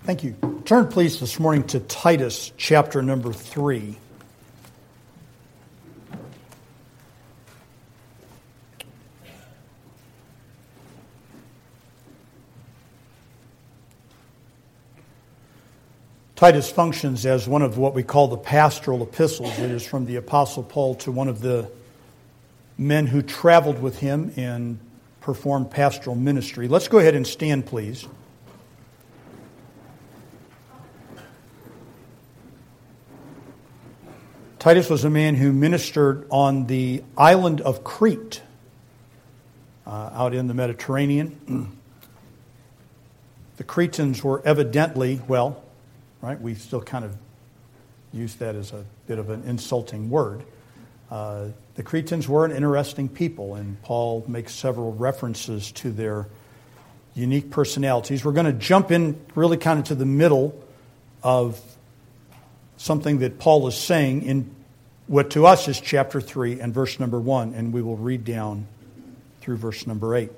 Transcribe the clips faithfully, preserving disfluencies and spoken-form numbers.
Thank you. Turn, please, this morning to Titus chapter number three. Titus functions as one of what we call the pastoral epistles. It is from the Apostle Paul to one of the men who traveled with him and performed pastoral ministry. Let's go ahead and stand, please. Titus was a man who ministered on the island of Crete, uh, out in the Mediterranean. The Cretans were evidently, well, right, we still kind of use that as a bit of an insulting word. Uh, the Cretans were an interesting people, and Paul makes several references to their unique personalities. We're going to jump in really kind of to the middle of something that Paul is saying in what to us is chapter three and verse number one, and we will read down through verse number eight.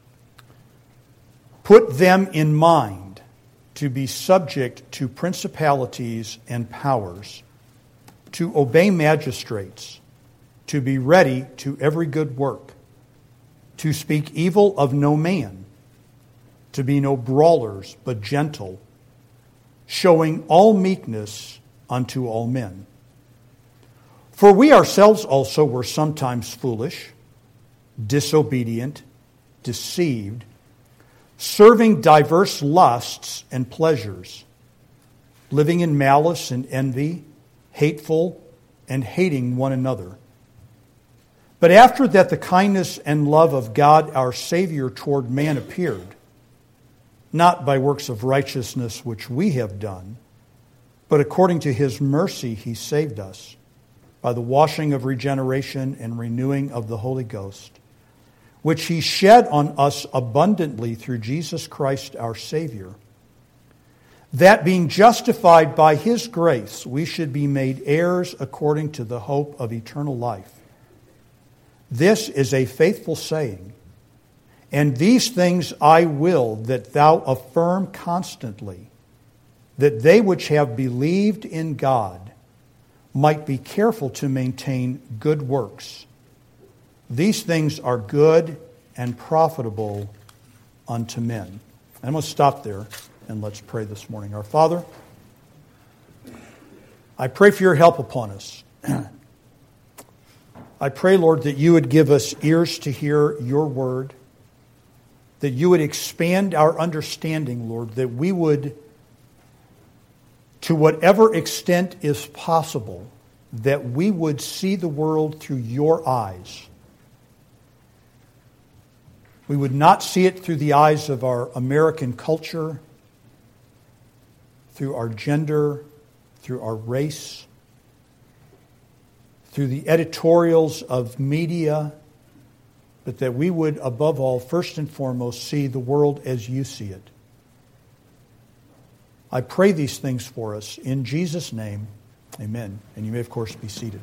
Put them in mind to be subject to principalities and powers, to obey magistrates, to be ready to every good work, to speak evil of no man, to be no brawlers, but gentle, showing all meekness unto all men. For we ourselves also were sometimes foolish, disobedient, deceived, serving diverse lusts and pleasures, living in malice and envy, hateful, and hating one another. But after that the kindness and love of God our Savior toward man appeared, not by works of righteousness which we have done, but according to His mercy He saved us, by the washing of regeneration and renewing of the Holy Ghost, which He shed on us abundantly through Jesus Christ our Savior, that being justified by His grace, we should be made heirs according to the hope of eternal life. This is a faithful saying, and these things I will that thou affirm constantly, that they which have believed in God might be careful to maintain good works. These things are good and profitable unto men. I'm going to stop there and let's pray this morning. Our Father, I pray for your help upon us. I pray, Lord, that you would give us ears to hear your word, that you would expand our understanding, Lord, that we would, to whatever extent is possible, that we would see the world through your eyes. We would not see it through the eyes of our American culture, through our gender, through our race, through the editorials of media, but that we would, above all, first and foremost, see the world as you see it. I pray these things for us. In Jesus' name, amen. And you may, of course, be seated.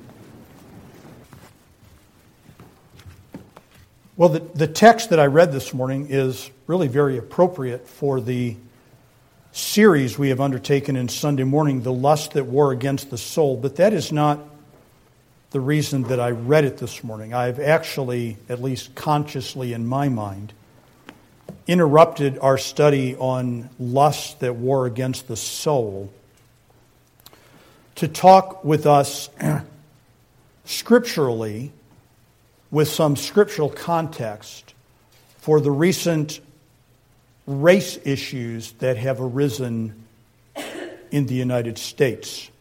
Well, the, the text that I read this morning is really very appropriate for the series we have undertaken in Sunday morning, The Lust That War Against the Soul. But that is not the reason that I read it this morning. I've actually, at least consciously in my mind, interrupted our study on lusts that war against the soul to talk with us scripturally with some scriptural context for the recent race issues that have arisen in the United States.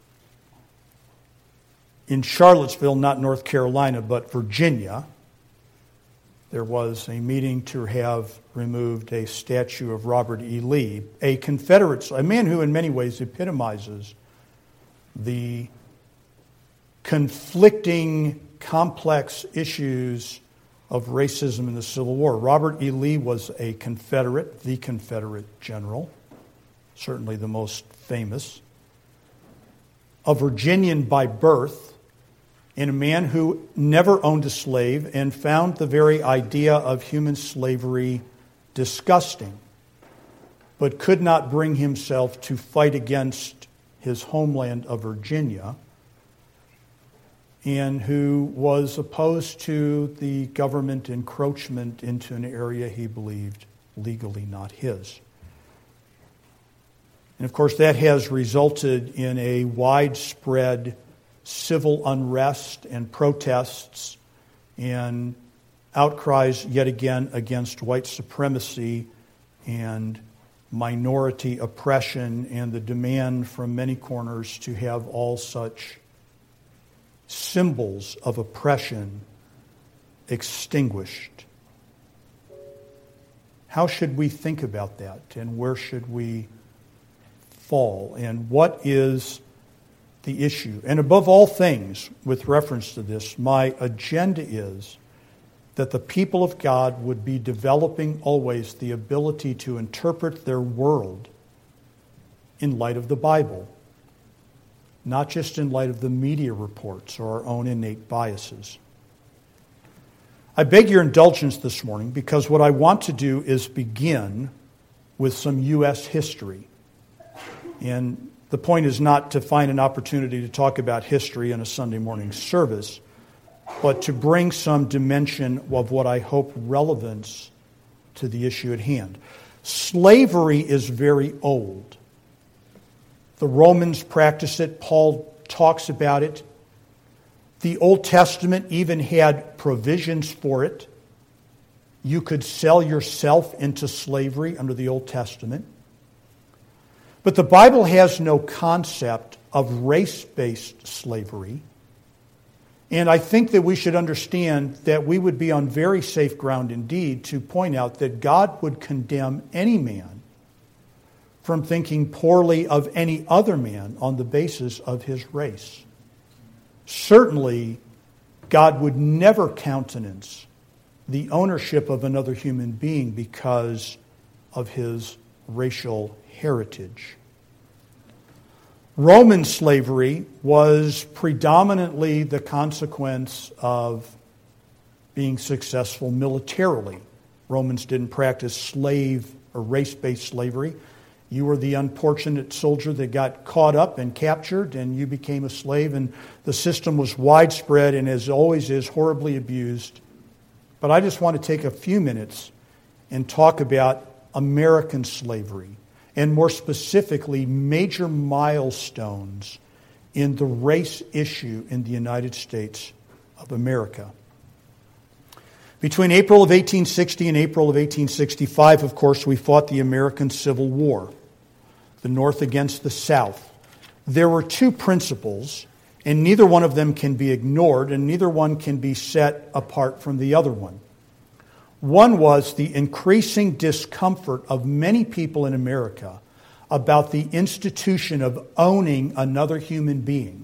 In Charlottesville, not North Carolina, but Virginia, there was a meeting to have removed a statue of Robert E. Lee, a Confederate, a man who in many ways epitomizes the conflicting, complex issues of racism in the Civil War. Robert E. Lee was a Confederate, the Confederate general, certainly the most famous, a Virginian by birth, and a man who never owned a slave and found the very idea of human slavery disgusting. but could not bring himself to fight against his homeland of Virginia, and who was opposed to the government encroachment into an area he believed legally not his. And of course, that has resulted in a widespread civil unrest and protests and outcries yet again against white supremacy and minority oppression, and the demand from many corners to have all such symbols of oppression extinguished. How should we think about that, and where should we fall, and what is the issue? And above all things, with reference to this, my agenda is that the people of God would be developing always the ability to interpret their world in light of the Bible, not just in light of the media reports or our own innate biases. I beg your indulgence this morning because what I want to do is begin with some U S history. And the point is not to find an opportunity to talk about history in a Sunday morning service, but to bring some dimension of what I hope relevance to the issue at hand. Slavery is very old. The Romans practiced it. Paul talks about it. The Old Testament even had provisions for it. You could sell yourself into slavery under the Old Testament. But the Bible has no concept of race-based slavery. And I think that we should understand that we would be on very safe ground indeed to point out that God would condemn any man from thinking poorly of any other man on the basis of his race. Certainly, God would never countenance the ownership of another human being because of his racial heritage. Roman slavery was predominantly the consequence of being successful militarily. Romans didn't practice slave or race-based slavery. You were the unfortunate soldier that got caught up and captured, and you became a slave, and the system was widespread and, as always is, horribly abused. But I just want to take a few minutes and talk about American slavery, and more specifically, major milestones in the race issue in the United States of America. Between April of eighteen sixty and April of eighteen sixty-five, of course, we fought the American Civil War, the North against the South. There were two principles, and neither one of them can be ignored, and neither one can be set apart from the other one. One was the increasing discomfort of many people in America about the institution of owning another human being.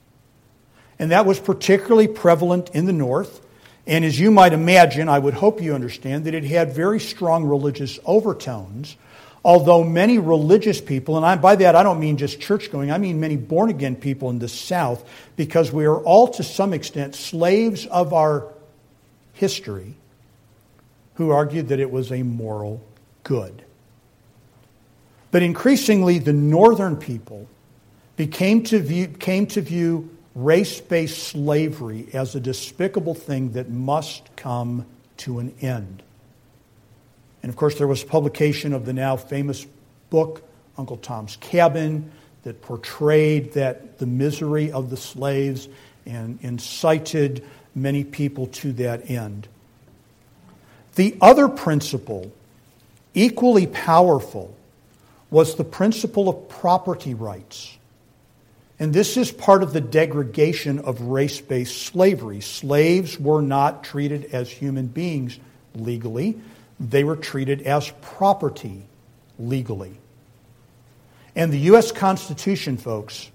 And that was particularly prevalent in the North. And as you might imagine, I would hope you understand that it had very strong religious overtones, although many religious people, and I, by that I don't mean just church-going, I mean many born-again people in the South, because we are all to some extent slaves of our history, who argued that it was a moral good. But increasingly, the northern people became to view, came to view race-based slavery as a despicable thing that must come to an end. And of course, there was publication of the now famous book, Uncle Tom's Cabin, that portrayed that the misery of the slaves and incited many people to that end. The other principle, equally powerful, was the principle of property rights. And this is part of the degradation of race-based slavery. Slaves were not treated as human beings legally. They were treated as property legally. And the U S Constitution, folks,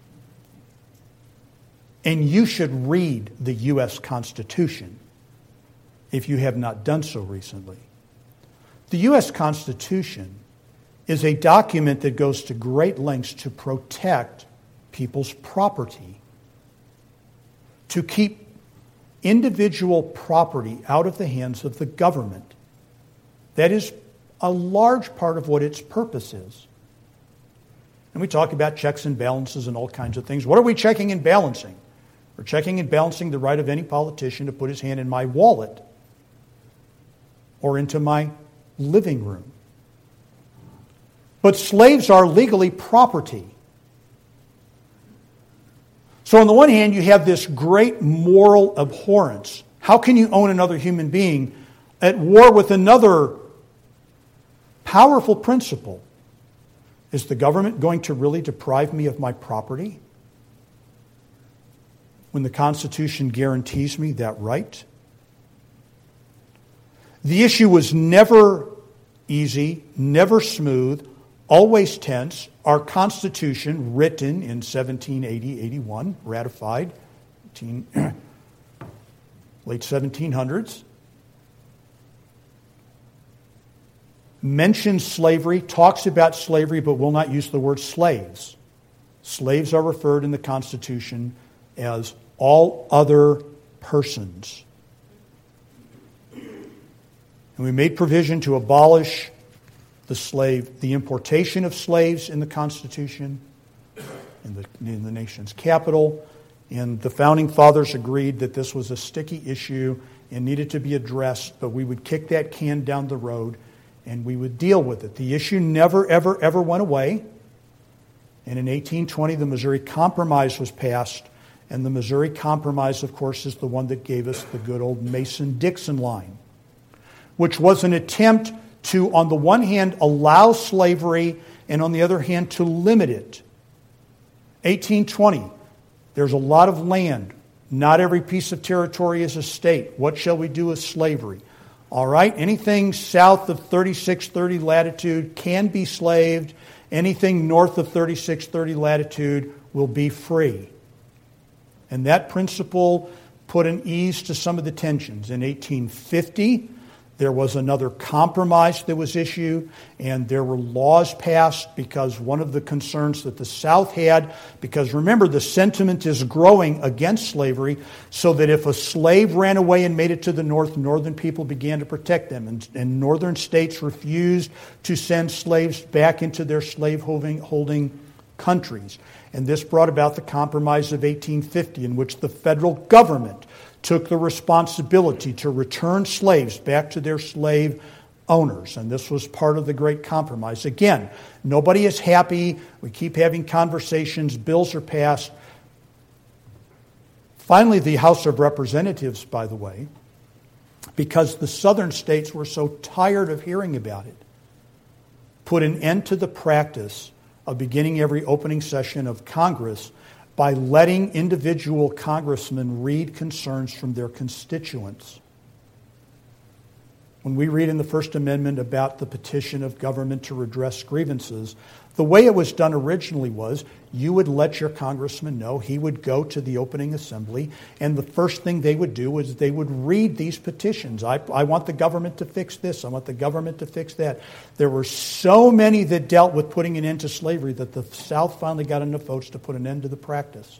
and you should read the U S Constitution if you have not done so recently. The U S Constitution is a document that goes to great lengths to protect people's property, to keep individual property out of the hands of the government. That is a large part of what its purpose is. And we talk about checks and balances and all kinds of things. What are we checking and balancing? We're checking and balancing the right of any politician to put his hand in my wallet or into my living room. But slaves are legally property. So on the one hand, you have this great moral abhorrence. How can you own another human being at war with another powerful principle? Is the government going to really deprive me of my property when the Constitution guarantees me that right? The issue was never easy, never smooth, always tense. Our Constitution, written in seventeen eighty eighty-one, ratified late seventeen hundreds, mentions slavery, talks about slavery, but will not use the word slaves. Slaves are referred in the Constitution as all other persons. And we made provision to abolish the slave, the importation of slaves in the Constitution, in the, in the nation's capital. And the Founding Fathers agreed that this was a sticky issue and needed to be addressed, but we would kick that can down the road and we would deal with it. The issue never, ever, ever went away. And in eighteen twenty, the Missouri Compromise was passed. And the Missouri Compromise, of course, is the one that gave us the good old Mason-Dixon line, which was an attempt to, on the one hand, allow slavery, and on the other hand, to limit it. eighteen twenty, there's a lot of land. Not every piece of territory is a state. What shall we do with slavery? All right, anything south of thirty-six thirty latitude can be slaved. Anything north of thirty-six thirty latitude will be free. And that principle put an ease to some of the tensions. In eighteen fifty, there was another compromise that was issued, and there were laws passed because one of the concerns that the South had, because remember, the sentiment is growing against slavery, so that if a slave ran away and made it to the North, Northern people began to protect them, and, and Northern states refused to send slaves back into their slave-holding holding countries. And this brought about the Compromise of eighteen fifty, in which the federal government took the responsibility to return slaves back to their slave owners. And this was part of the Great Compromise. Again, nobody is happy. We keep having conversations. Bills are passed. Finally, the House of Representatives, by the way, because the southern states were so tired of hearing about it, put an end to the practice of beginning every opening session of Congress by letting individual congressmen read concerns from their constituents. When we read in the First Amendment about the petition of government to redress grievances, the way it was done originally was you would let your congressman know. He would go to the opening assembly, and the first thing they would do was they would read these petitions. I, I want the government to fix this. I want the government to fix that. There were so many that dealt with putting an end to slavery that the South finally got enough votes to put an end to the practice.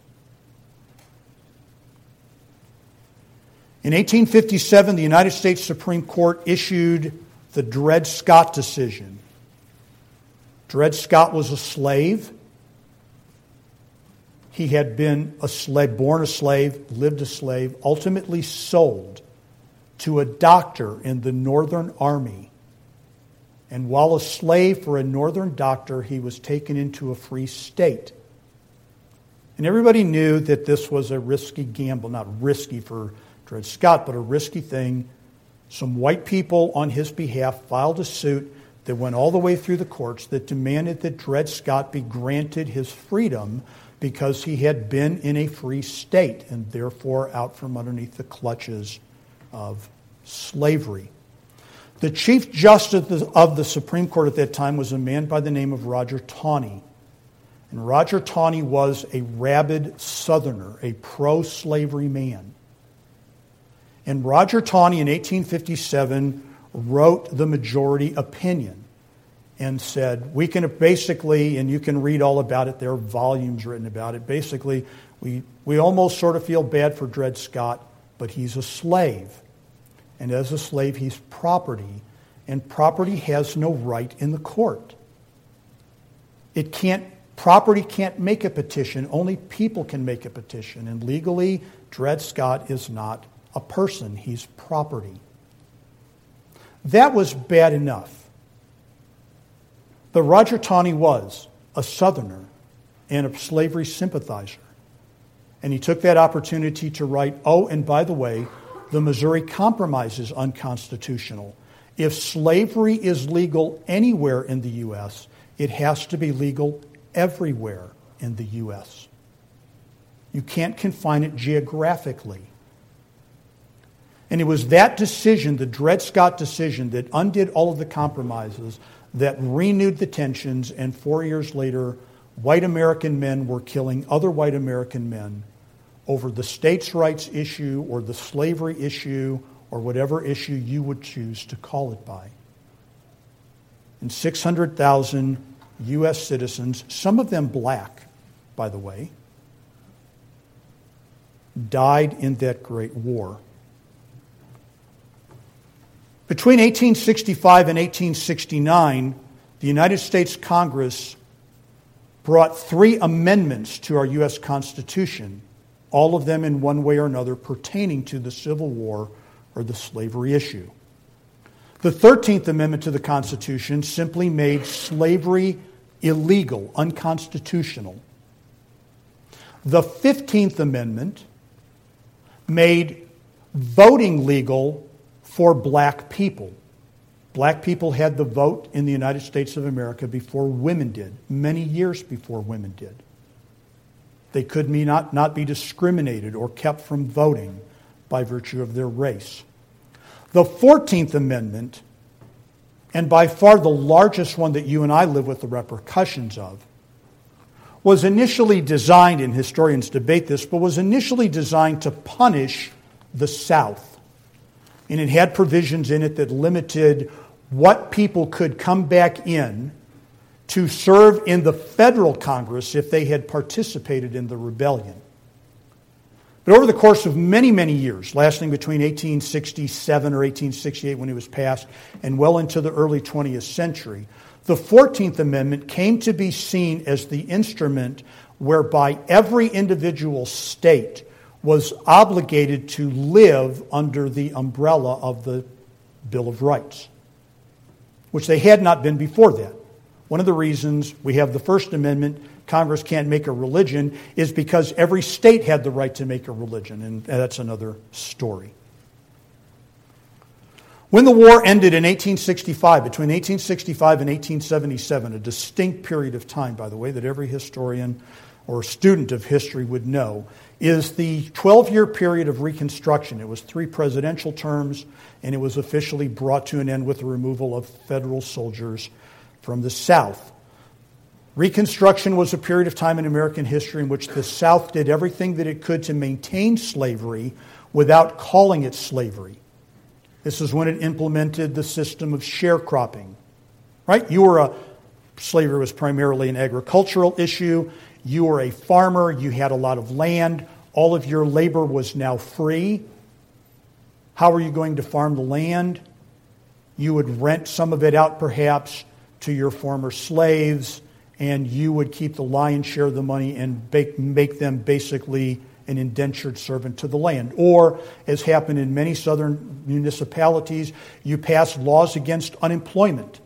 In eighteen fifty-seven, the United States Supreme Court issued the Dred Scott decision. Dred Scott was a slave. He had been a slave, born a slave, lived a slave, ultimately sold to a doctor in the Northern Army. And while a slave for a Northern doctor, he was taken into a free state. And everybody knew that this was a risky gamble, not risky for Dred Scott, but a risky thing. Some white people on his behalf filed a suit that went all the way through the courts that demanded that Dred Scott be granted his freedom because he had been in a free state and therefore out from underneath the clutches of slavery. The Chief Justice of the Supreme Court at that time was a man by the name of Roger Taney. And Roger Taney was a rabid Southerner, a pro-slavery man. And Roger Taney in eighteen fifty-seven wrote the majority opinion and said, we can basically, and you can read all about it, there are volumes written about it, basically, we, we almost sort of feel bad for Dred Scott, but he's a slave. And as a slave, he's property. and property has no right in the court. It can't, property can't make a petition. Only people can make a petition. And legally, Dred Scott is not a person. He's property. That was bad enough. But Roger Taney was a Southerner and a slavery sympathizer. And he took that opportunity to write, oh, and by the way, the Missouri Compromise is unconstitutional. If slavery is legal anywhere in the U S, it has to be legal everywhere in the U S. You can't confine it geographically. And it was that decision, the Dred Scott decision, that undid all of the compromises, that renewed the tensions, and four years later, white American men were killing other white American men over the states' rights issue or the slavery issue or whatever issue you would choose to call it by. And six hundred thousand U S citizens, some of them black, by the way, died in that great war. Between eighteen sixty-five and eighteen sixty-nine, the United States Congress brought three amendments to our U S Constitution, all of them in one way or another pertaining to the Civil War or the slavery issue. The thirteenth Amendment to the Constitution simply made slavery illegal, unconstitutional. The fifteenth Amendment made voting legal for black people. Black people had the vote in the United States of America before women did, many years before women did. They could be not, not be discriminated or kept from voting by virtue of their race. The fourteenth Amendment, and by far the largest one that you and I live with the repercussions of, was initially designed, and historians debate this, but was initially designed to punish the South. And it had provisions in it that limited what people could come back in to serve in the federal Congress if they had participated in the rebellion. But over the course of many, many years, lasting between eighteen sixty-seven or eighteen sixty-eight when it was passed and well into the early twentieth century, the fourteenth Amendment came to be seen as the instrument whereby every individual state was obligated to live under the umbrella of the Bill of Rights, which they had not been before that. One of the reasons we have the First Amendment, Congress can't make a religion, is because every state had the right to make a religion, and that's another story. When the war ended in eighteen sixty-five, between eighteen sixty-five and eighteen seventy-seven, a distinct period of time, by the way, that every historian or student of history would know, is the twelve-year period of Reconstruction. It was three presidential terms, and it was officially brought to an end with the removal of federal soldiers from the South. Reconstruction was a period of time in American history in which the South did everything that it could to maintain slavery without calling it slavery. This is when it implemented the system of sharecropping. Right? You were a slavery was primarily an agricultural issue. You were a farmer. You had a lot of land. All of your labor was now free. How are you going to farm the land? You would rent some of it out, perhaps, to your former slaves, and you would keep the lion's share of the money and make, make them basically an indentured servant to the land. Or, as happened in many southern municipalities, you passed laws against unemployment.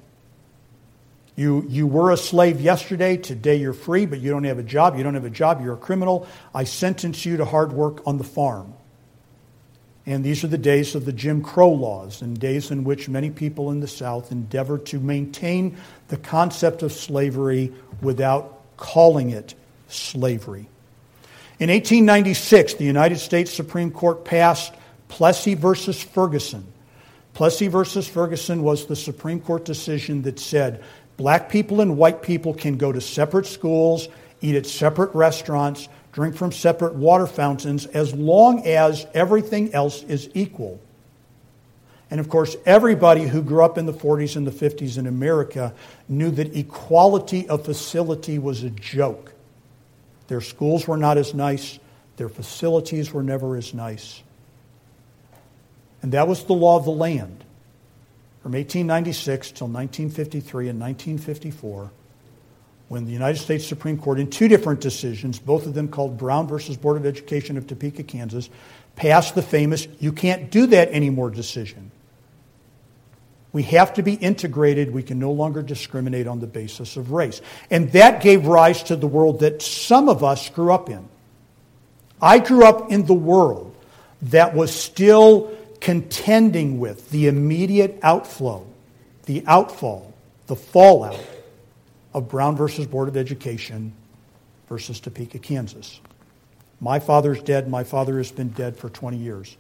You, you were a slave yesterday, today you're free, but you don't have a job. You don't have a job, you're a criminal. I sentence you to hard work on the farm. And these are the days of the Jim Crow laws, and days in which many people in the South endeavored to maintain the concept of slavery without calling it slavery. In eighteen ninety-six, the United States Supreme Court passed Plessy versus Ferguson. Plessy versus Ferguson was the Supreme Court decision that said black people and white people can go to separate schools, eat at separate restaurants, drink from separate water fountains, as long as everything else is equal. And of course, everybody who grew up in the forties and the fifties in America knew that equality of facility was a joke. Their schools were not as nice. Their facilities were never as nice. And that was the law of the land. from eighteen ninety-six till nineteen fifty-three and nineteen fifty-four, when the United States Supreme Court, in two different decisions, both of them called Brown versus Board of Education of Topeka, Kansas, passed the famous "you can't do that anymore" decision. We have to be integrated. We can no longer discriminate on the basis of race. And that gave rise to the world that some of us grew up in. I grew up in the world that was still contending with the immediate outflow, the outfall, the fallout of Brown versus Board of Education versus Topeka, Kansas. My father's dead. My father has been dead for twenty years.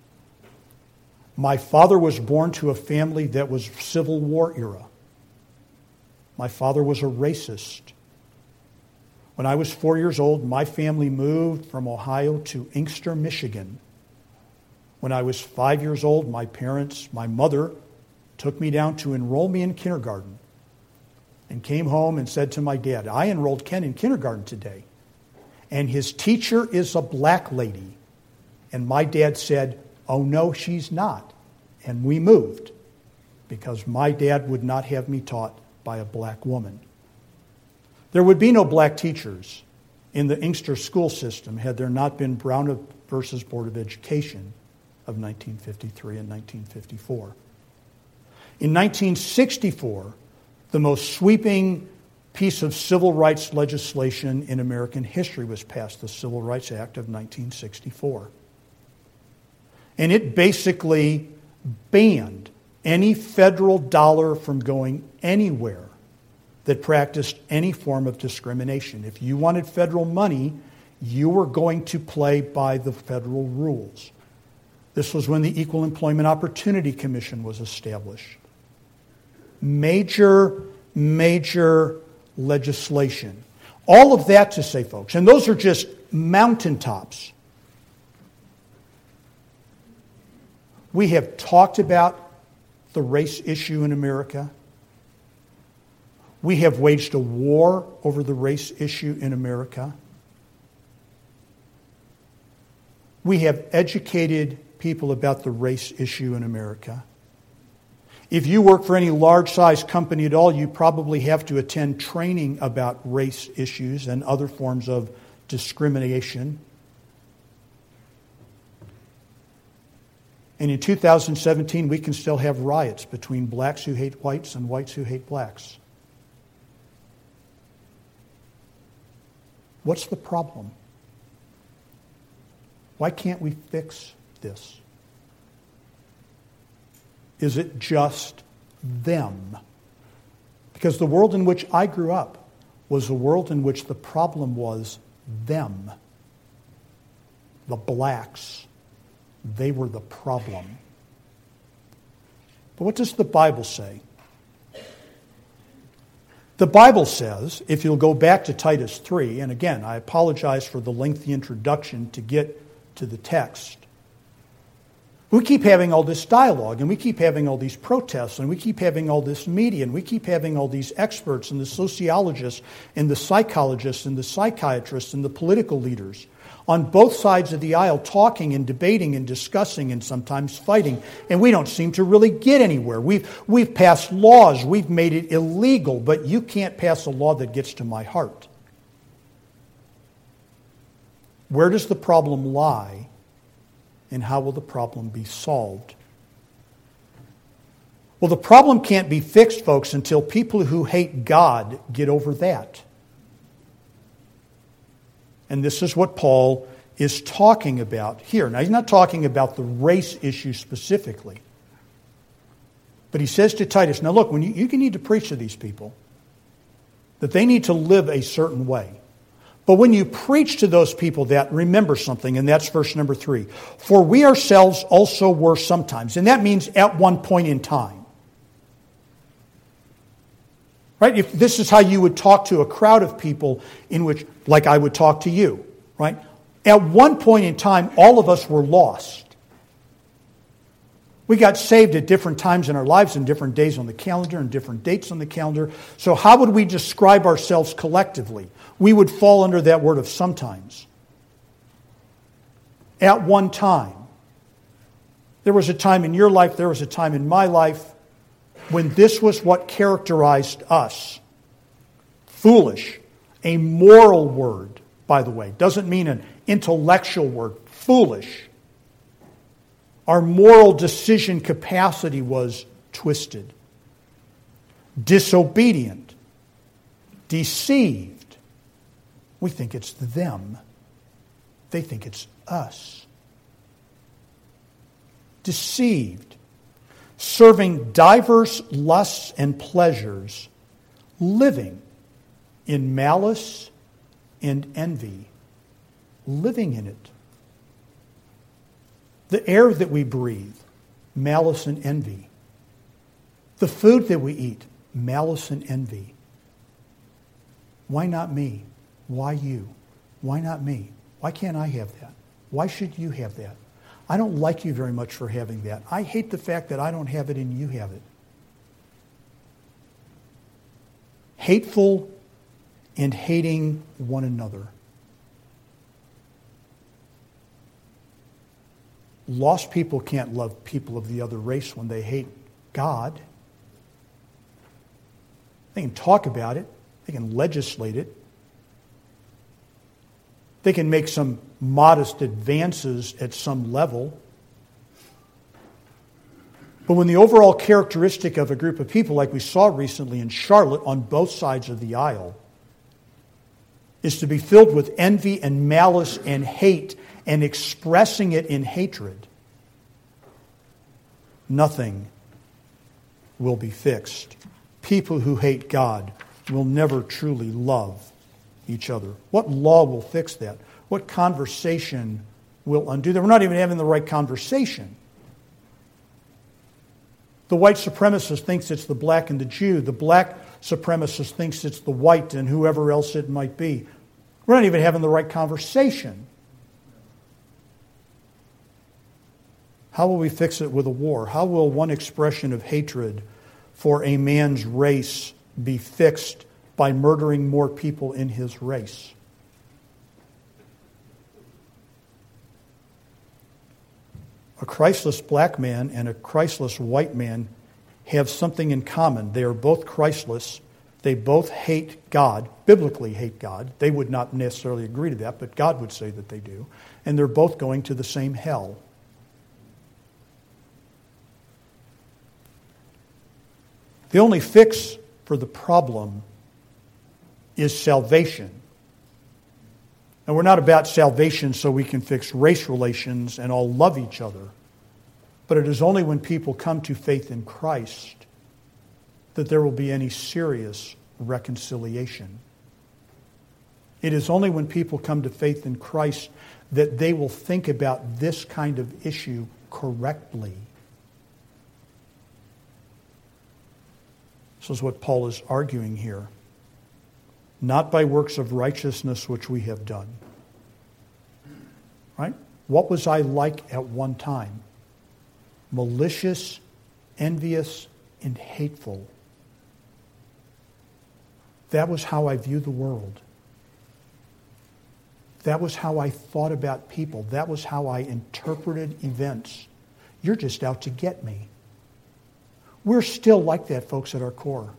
My father was born to a family that was Civil War era. My father was a racist. When I was four years old, my family moved from Ohio to Inkster, Michigan. When I was five years old, my parents, my mother, took me down to enroll me in kindergarten and came home and said to my dad, "I enrolled Ken in kindergarten today, and his teacher is a black lady." And my dad said, "Oh, no, she's not." And we moved because my dad would not have me taught by a black woman. There would be no black teachers in the Inkster school system had there not been Brown versus Board of Education of nineteen fifty-three and nineteen fifty-four. In nineteen sixty-four, the most sweeping piece of civil rights legislation in American history was passed, the Civil Rights Act of nineteen sixty-four. And it basically banned any federal dollar from going anywhere that practiced any form of discrimination. If you wanted federal money, you were going to play by the federal rules. This was when the Equal Employment Opportunity Commission was established. Major, major legislation. All of that to say, folks, and those are just mountaintops. We have talked about the race issue in America. We have waged a war over the race issue in America. We have educated people about the race issue in America. If you work for any large-sized company at all, you probably have to attend training about race issues and other forms of discrimination. And in two thousand seventeen, we can still have riots between blacks who hate whites and whites who hate blacks. What's the problem? Why can't we fix this? Is it just them? Because the world in which I grew up was a world in which the problem was them. The blacks. They were the problem. But what does the Bible say? The Bible says, if you'll go back to Titus three, and again, I apologize for the lengthy introduction to get to the text. We keep having all this dialogue, and we keep having all these protests, and we keep having all this media, and we keep having all these experts, and the sociologists, and the psychologists, and the psychiatrists, and the political leaders on both sides of the aisle talking and debating and discussing and sometimes fighting, and we don't seem to really get anywhere. We've, we've passed laws, we've made it illegal, but you can't pass a law that gets to my heart. Where does the problem lie, and how will the problem be solved? Well, the problem can't be fixed, folks, until people who hate God get over that. And this is what Paul is talking about here. Now, he's not talking about the race issue specifically. But he says to Titus, now look, when you, you need to preach to these people that they need to live a certain way. But when you preach to those people that, remember something, and that's verse number three. For we ourselves also were sometimes. And that means at one point in time. Right? If this is how you would talk to a crowd of people in which, like I would talk to you, right? At one point in time, all of us were lost. We got saved at different times in our lives and different days on the calendar and different dates on the calendar. So how would we describe ourselves collectively? We would fall under that word of sometimes. At one time. There was a time in your life, there was a time in my life when this was what characterized us. Foolish, a moral word, by the way, doesn't mean an intellectual word. Foolish. Our moral decision capacity was twisted. Disobedient. Deceived. We think it's them. They think it's us. Deceived. Serving diverse lusts and pleasures. Living in malice and envy. Living in it. The air that we breathe, malice and envy. The food that we eat, malice and envy. Why not me? Why you? Why not me? Why can't I have that? Why should you have that? I don't like you very much for having that. I hate the fact that I don't have it and you have it. Hateful and hating one another. Lost people can't love people of the other race when they hate God. They can talk about it. They can legislate it. They can make some modest advances at some level. But when the overall characteristic of a group of people, like we saw recently in Charlotte on both sides of the aisle, is to be filled with envy and malice and hate and expressing it in hatred, nothing will be fixed. People who hate God will never truly love each other. What law will fix that? What conversation will undo that? We're not even having the right conversation. The white supremacist thinks it's the black and the Jew. The black supremacist thinks it's the white and whoever else it might be. We're not even having the right conversation. How will we fix it with a war? How will one expression of hatred for a man's race be fixed by murdering more people in his race? A Christless black man and a Christless white man have something in common. They are both Christless. They both hate God, biblically hate God. They would not necessarily agree to that, but God would say that they do. And they're both going to the same hell. The only fix for the problem is salvation. And we're not about salvation so we can fix race relations and all love each other. But it is only when people come to faith in Christ that there will be any serious reconciliation. It is only when people come to faith in Christ that they will think about this kind of issue correctly. This is what Paul is arguing here. Not by works of righteousness which we have done. Right? What was I like at one time? Malicious, envious, and hateful. That was how I viewed the world. That was how I thought about people. That was how I interpreted events. You're just out to get me. We're still like that, folks, at our core.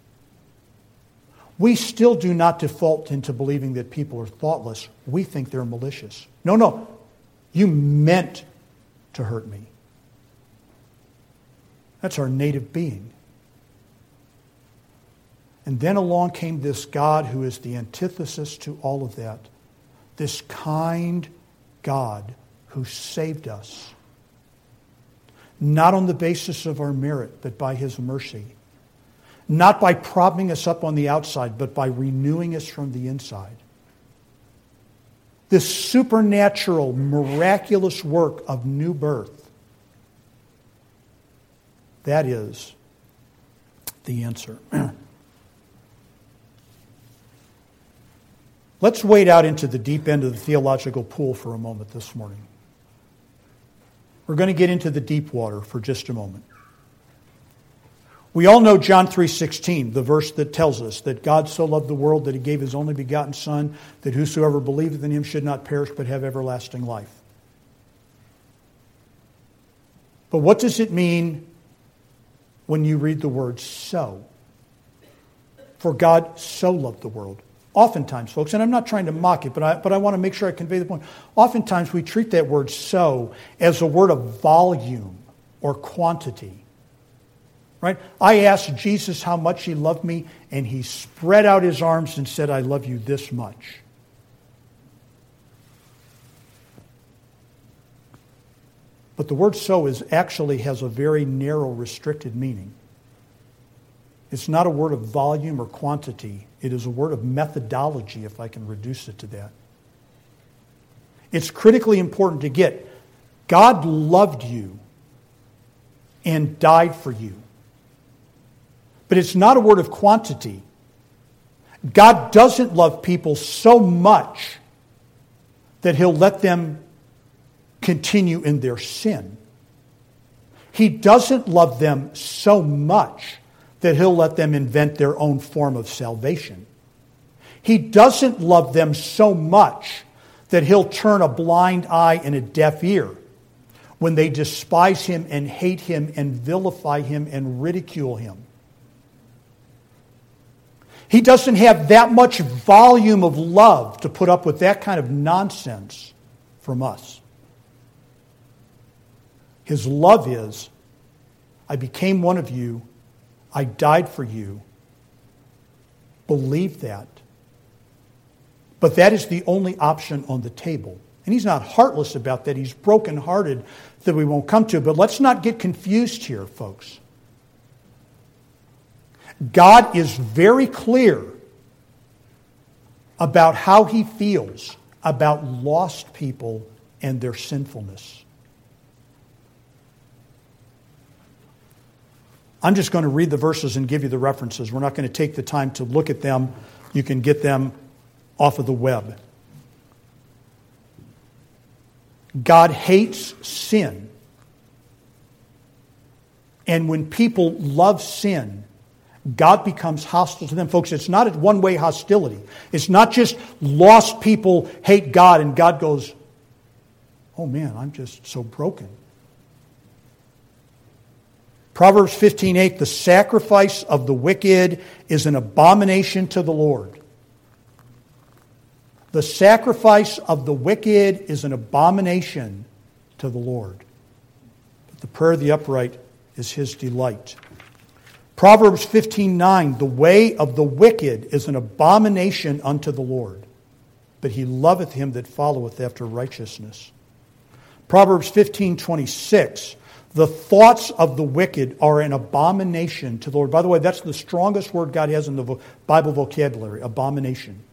We still do not default into believing that people are thoughtless. We think they're malicious. No, no. You meant to hurt me. That's our native being. And then along came this God who is the antithesis to all of that. This kind God who saved us. Not on the basis of our merit, but by His mercy. Not by propping us up on the outside, but by renewing us from the inside. This supernatural, miraculous work of new birth. That is the answer. Let's wade out into the deep end of the theological pool for a moment this morning. We're going to get into the deep water for just a moment. We all know John three sixteen, the verse that tells us that God so loved the world that He gave His only begotten Son, that whosoever believeth in Him should not perish but have everlasting life. But what does it mean when you read the word so. For God so loved the world. Oftentimes, folks, and I'm not trying to mock it, but I, but I want to make sure I convey the point. Oftentimes we treat that word so as a word of volume or quantity. Right? I asked Jesus how much he loved me, and he spread out his arms and said, I love you this much. But the word so is actually has a very narrow, restricted meaning. It's not a word of volume or quantity. It is a word of methodology, if I can reduce it to that. It's critically important to get. God loved you and died for you. But it's not a word of quantity. God doesn't love people so much that he'll let them continue in their sin. He doesn't love them so much that he'll let them invent their own form of salvation. He doesn't love them so much that he'll turn a blind eye and a deaf ear when they despise him and hate him and vilify him and ridicule him. He doesn't have that much volume of love to put up with that kind of nonsense from us. His love is, I became one of you, I died for you. Believe that. But that is the only option on the table. And he's not heartless about that. He's brokenhearted that we won't come to. But let's not get confused here, folks. God is very clear about how he feels about lost people and their sinfulness. I'm just going to read the verses and give you the references. We're not going to take the time to look at them. You can get them off of the web. God hates sin. And when people love sin, God becomes hostile to them. Folks, it's not a one-way hostility. It's not just lost people hate God and God goes, oh man, I'm just so broken. Proverbs fifteen eight, the sacrifice of the wicked is an abomination to the Lord. The sacrifice of the wicked is an abomination to the Lord. But the prayer of the upright is his delight. Proverbs fifteen nine, the way of the wicked is an abomination unto the Lord, but he loveth him that followeth after righteousness. Proverbs fifteen twenty-six, the thoughts of the wicked are an abomination to the Lord. By the way, that's the strongest word God has in the Bible vocabulary, abomination.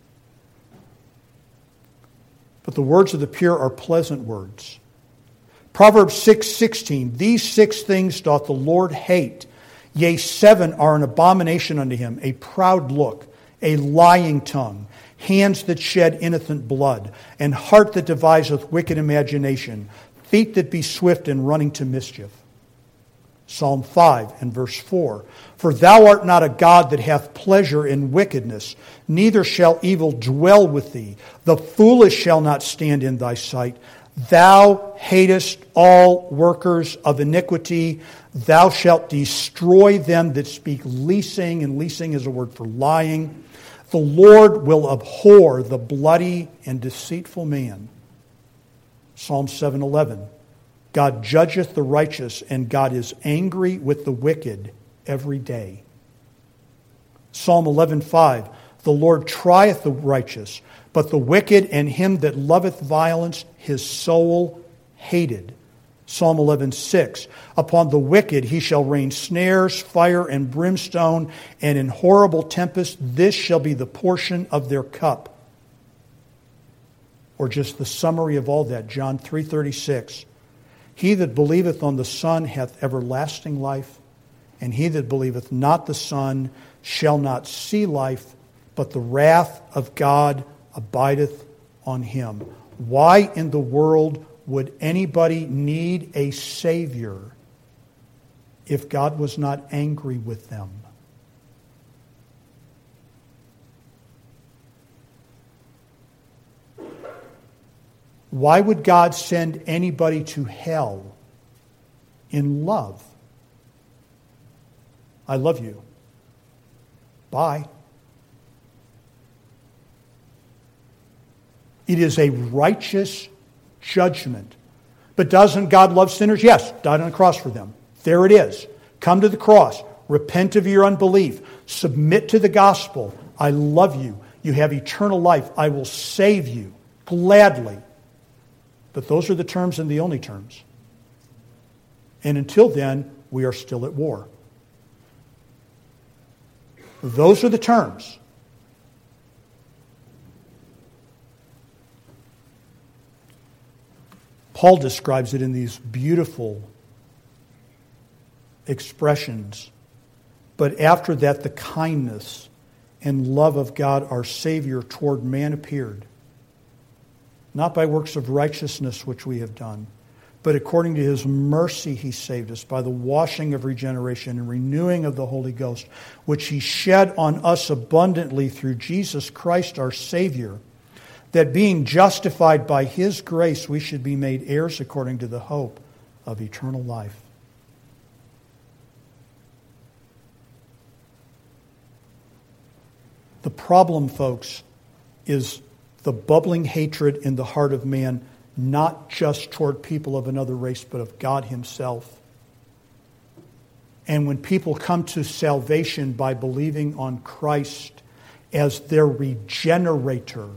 But the words of the pure are pleasant words. Proverbs six sixteen, these six things doth the Lord hate. Yea, seven are an abomination unto him, a proud look, a lying tongue, hands that shed innocent blood, and heart that deviseth wicked imagination, feet that be swift in running to mischief. Psalm five and verse four. For thou art not a God that hath pleasure in wickedness, neither shall evil dwell with thee. The foolish shall not stand in thy sight. Thou hatest all workers of iniquity. Thou shalt destroy them that speak leasing, and leasing is a word for lying. The Lord will abhor the bloody and deceitful man. Psalm seven eleven. God judgeth the righteous, and God is angry with the wicked every day. Psalm eleven five. The Lord trieth the righteous, but the wicked and him that loveth violence, his soul hated. Psalm eleven six. Upon the wicked he shall rain snares, fire, and brimstone, and in horrible tempest this shall be the portion of their cup. Or just the summary of all that, John three thirty-six. He that believeth on the Son hath everlasting life, and he that believeth not the Son shall not see life, but the wrath of God abideth on him. Why in the world would anybody need a Savior if God was not angry with them? Why would God send anybody to hell in love? I love you. Bye. It is a righteous judgment. But doesn't God love sinners? Yes, died on the cross for them. There it is. Come to the cross. Repent of your unbelief. Submit to the gospel. I love you. You have eternal life. I will save you gladly. But those are the terms and the only terms. And until then, we are still at war. Those are the terms. Paul describes it in these beautiful expressions. But after that, the kindness and love of God, our Savior, toward man appeared. Not by works of righteousness which we have done, but according to His mercy He saved us by the washing of regeneration and renewing of the Holy Ghost, which He shed on us abundantly through Jesus Christ our Savior, that being justified by His grace, we should be made heirs according to the hope of eternal life. The problem, folks, is the bubbling hatred in the heart of man, not just toward people of another race, but of God Himself. And when people come to salvation by believing on Christ as their regenerator,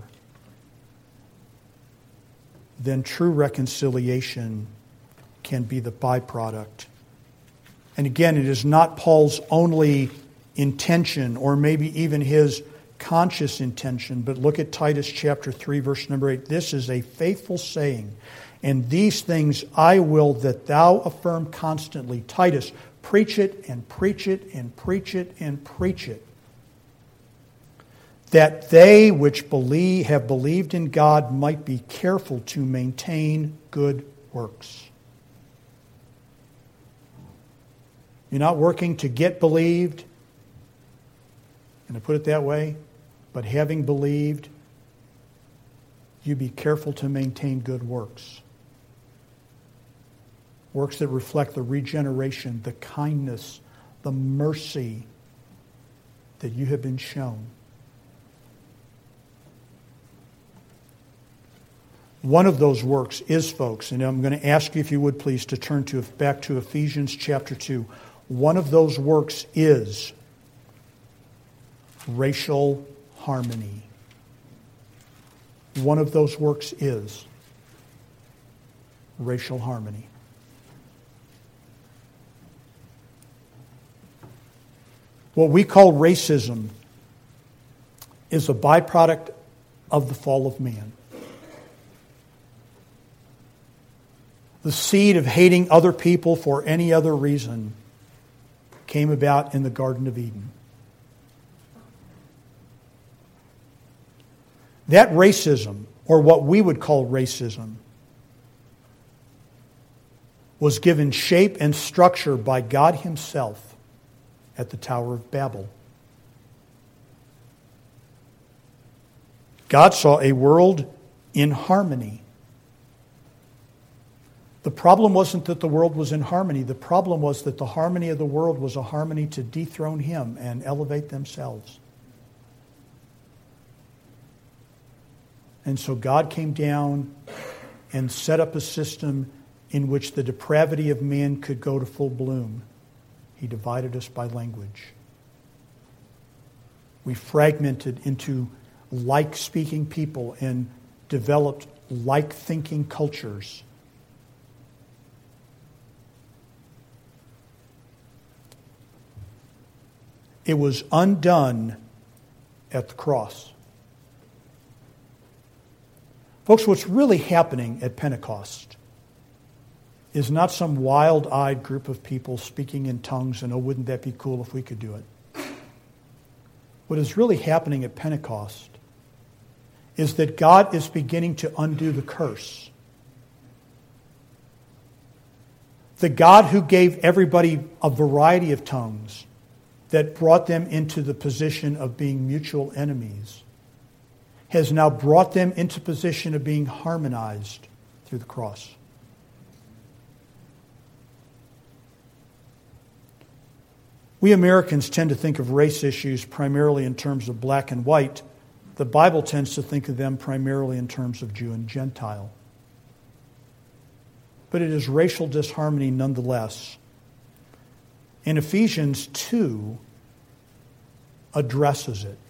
then true reconciliation can be the byproduct. And again, it is not Paul's only intention, or maybe even his conscious intention, but look at Titus chapter three, verse number eight. This is a faithful saying, and these things I will that thou affirm constantly. Titus, preach it and preach it and preach it and preach it. That they which believe have believed in God might be careful to maintain good works. You're not working to get believed, and to put it that way, but having believed, you be careful to maintain good works. Works that reflect the regeneration, the kindness, the mercy that you have been shown. One of those works is, folks, and I'm going to ask you if you would please to turn to back to Ephesians chapter two. One of those works is racial harmony. One of those works is racial harmony. What we call racism is a byproduct of the fall of man. The seed of hating other people for any other reason came about in the Garden of Eden. That racism, or what we would call racism, was given shape and structure by God Himself at the Tower of Babel. God saw a world in harmony. The problem wasn't that the world was in harmony. The problem was that the harmony of the world was a harmony to dethrone Him and elevate themselves. And so God came down and set up a system in which the depravity of man could go to full bloom. He divided us by language. We fragmented into like-speaking people and developed like-thinking cultures. It was undone at the cross. Folks, what's really happening at Pentecost is not some wild-eyed group of people speaking in tongues and, oh, wouldn't that be cool if we could do it. What is really happening at Pentecost is that God is beginning to undo the curse. The God who gave everybody a variety of tongues that brought them into the position of being mutual enemies has now brought them into position of being harmonized through the cross. We Americans tend to think of race issues primarily in terms of black and white. The Bible tends to think of them primarily in terms of Jew and Gentile. But it is racial disharmony nonetheless. And Ephesians two addresses it.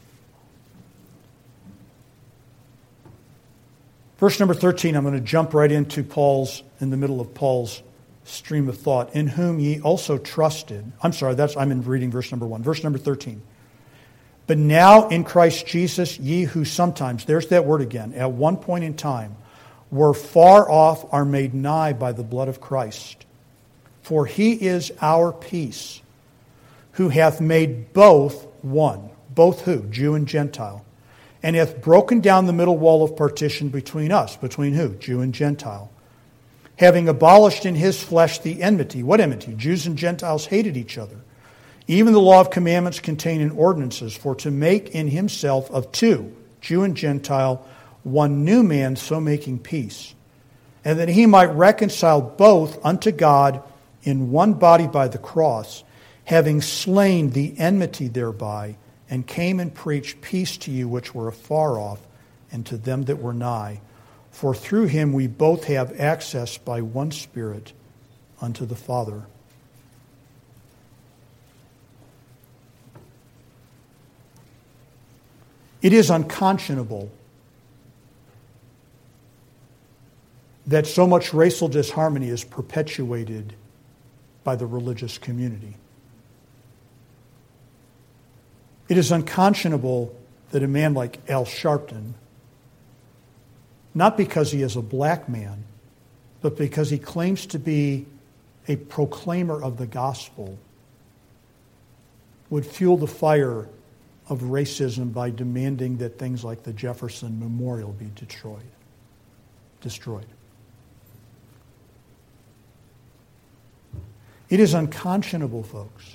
Verse number thirteen, I'm going to jump right into Paul's, in the middle of Paul's stream of thought. In whom ye also trusted. I'm sorry, that's I'm in reading verse number one. Verse number thirteen. But now in Christ Jesus, ye who sometimes, there's that word again, at one point in time, were far off, are made nigh by the blood of Christ. For he is our peace, who hath made both one. Both who? Jew and Gentile. And hath broken down the middle wall of partition between us. Between who? Jew and Gentile. Having abolished in his flesh the enmity. What enmity? Jews and Gentiles hated each other. Even the law of commandments contained in ordinances, for to make in himself of two, Jew and Gentile, one new man, so making peace. And that he might reconcile both unto God in one body by the cross, having slain the enmity thereby, and came and preached peace to you which were afar off, and to them that were nigh. For through him we both have access by one Spirit unto the Father. It is unconscionable that so much racial disharmony is perpetuated by the religious community. It is unconscionable that a man like Al Sharpton, not because he is a black man, but because he claims to be a proclaimer of the gospel, would fuel the fire of racism by demanding that things like the Jefferson Memorial be destroyed. Destroyed. It is unconscionable, folks,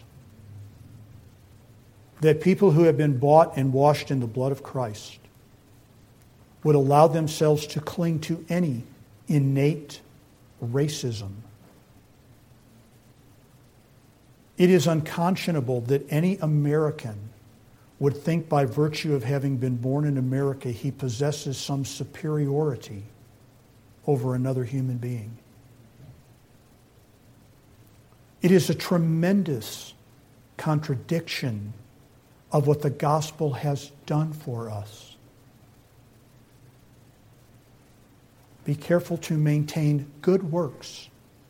that people who have been bought and washed in the blood of Christ would allow themselves to cling to any innate racism. It is unconscionable that any American would think by virtue of having been born in America he possesses some superiority over another human being. It is a tremendous contradiction of what the gospel has done for us. Be careful to maintain good works.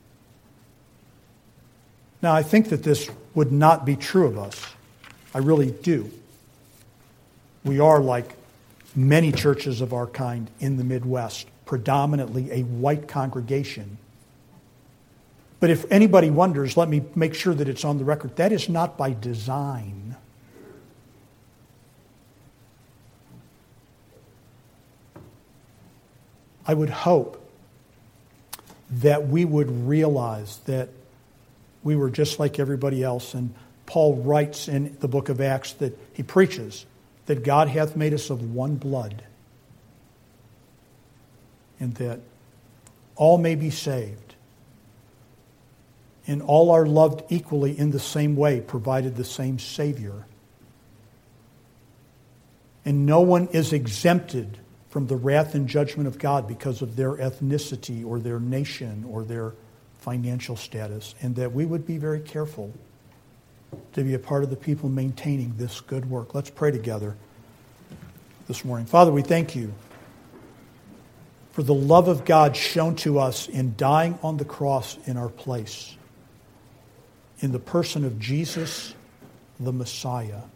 Now, I think that this would not be true of us. I really do. We are, like many churches of our kind in the Midwest, predominantly a white congregation. But if anybody wonders, let me make sure that it's on the record. That is not by design. I would hope that we would realize that we were just like everybody else. And Paul writes in the book of Acts that he preaches that God hath made us of one blood, and that all may be saved, and all are loved equally in the same way, provided the same Savior. And no one is exempted from the wrath and judgment of God because of their ethnicity or their nation or their financial status, and that we would be very careful to be a part of the people maintaining this good work. Let's pray together this morning. Father, we thank you for the love of God shown to us in dying on the cross in our place, in the person of Jesus, the Messiah.